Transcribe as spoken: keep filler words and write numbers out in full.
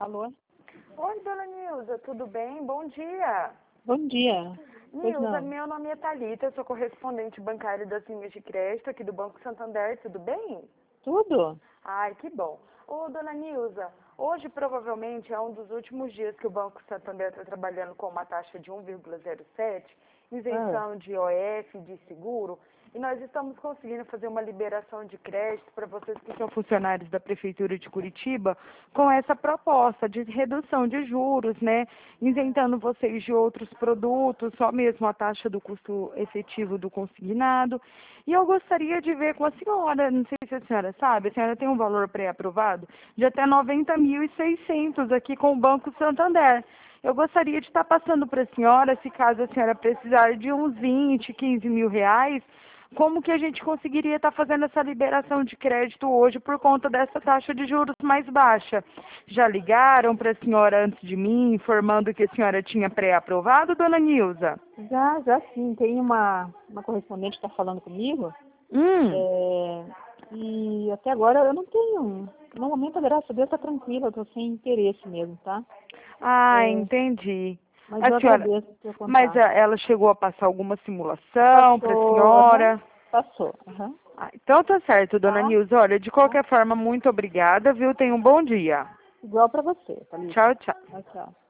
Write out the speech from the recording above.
Alô? Oi, dona Nilza, tudo bem? Bom dia. Bom dia. Pois Nilza, não. meu nome é Thalita, eu sou correspondente bancária das linhas de crédito aqui do Banco Santander, tudo bem? Tudo? Ai, que bom. Ô, dona Nilza, hoje provavelmente é um dos últimos dias que o Banco Santander está trabalhando com uma taxa de um vírgula zero sete, Ah, isenção de O F, de seguro, e nós estamos conseguindo fazer uma liberação de crédito para vocês que são funcionários da Prefeitura de Curitiba, com essa proposta de redução de juros, né? Isentando vocês de outros produtos, só mesmo a taxa do custo efetivo do consignado. E eu gostaria de ver com a senhora, não sei se a senhora sabe, a senhora tem um valor pré-aprovado de até noventa mil e seiscentos aqui com o Banco Santander. Eu gostaria de estar passando para a senhora, se caso a senhora precisar de uns vinte, quinze mil reais, como que a gente conseguiria estar fazendo essa liberação de crédito hoje por conta dessa taxa de juros mais baixa? Já ligaram para a senhora antes de mim, informando que a senhora tinha pré-aprovado, dona Nilza? já, já sim. Tem uma, uma correspondente que está falando comigo. Hum, É, e até agora eu não tenho. No momento, graças a Deus, está tranquila. Eu estou sem interesse mesmo, tá? ah, É, entendi. mas A eu senhora, agradeço o seu mas contato. a- ela chegou a passar alguma simulação para a Passou, aham, senhora? passou, aham, Ah, então tá certo, dona tá? Nilza. Olha, de Tá? qualquer forma, muito obrigada, viu? Tenha um bom dia. Igual para você, Thalita. Tchau, tchau. Tchau, tchau.